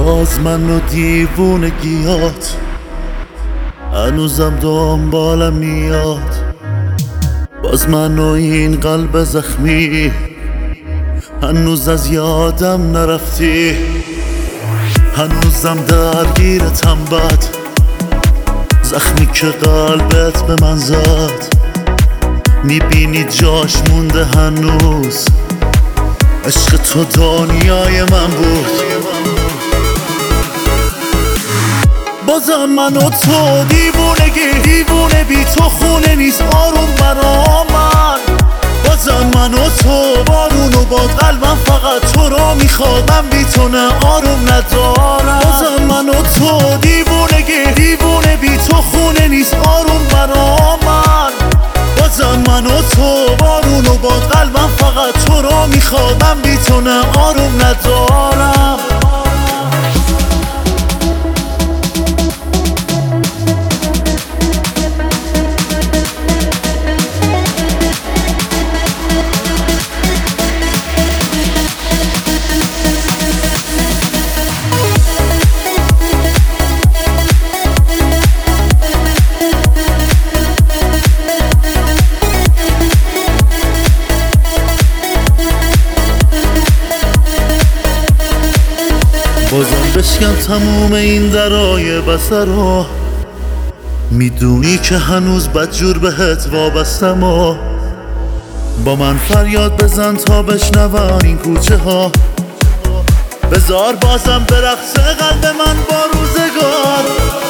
باز من و دیوونگیات هنوزم دنبالم میاد. باز من و این قلب زخمی هنوز از یادم نرفتی. هنوزم درگیرتم بد زخمی که قلبت به من زد. میبینی جاش مونده هنوز، عشق تو دنیای من بود. بازم من و تو دیوونه بی تو خونه نیست آروم برا من. بازم من و تو بارون و باد قلبم فقط تو رو میخواد، من بی تو نه آروم ندارم. بازم من و تو دیوونه بی تو خونه نیست آروم برا من. بازم من و تو بارون و باد قلبم فقط تو رو میخواد، من بی تو نه آروم ندارم. بازم بشکن تموم این درای بسرا، میدونی که هنوز بدجور بهت وابستم و با من فریاد بزن تا بشنون این کوچه ها. بذار بازم برقصه قلب من با روزگار.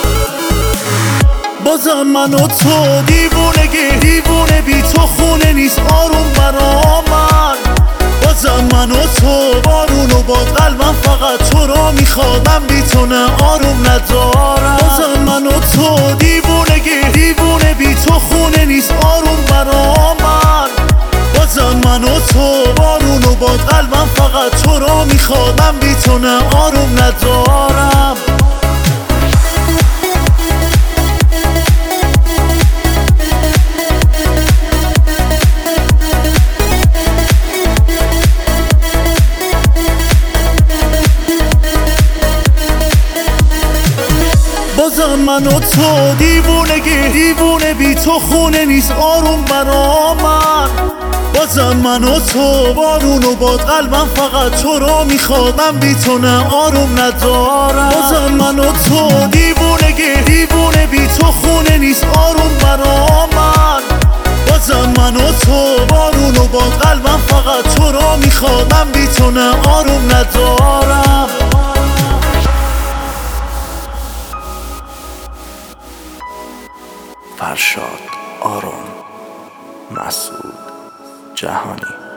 بازم من و تو دیوونه بی تو خونه نیست آروم برا من. بازم من و تو بارون و باد قلبم فقط تو رو میخواد، من بی تو نه آروم ندارم. بازم من و تو دیوونه بی تو خونه نیست آروم برا من. بازم من و تو بارون و باد قلبم فقط تو رو میخواد، من بی تو نه آروم ندارم. بازم من و تو دیوونه بی تو خونه نیست آروم برا من. بازم من و تو بارون و باد قلبم فقط تو رو میخواد، من بی تو نه آروم ندارم. بازم من و تو دیوونه بی تو خونه نیست آروم برا من. بازم من و تو بارون و باد قلبم فقط تو رو میخواد، من بی تو نه آروم ندارم. فرشاد آرون، مسعود جهانی.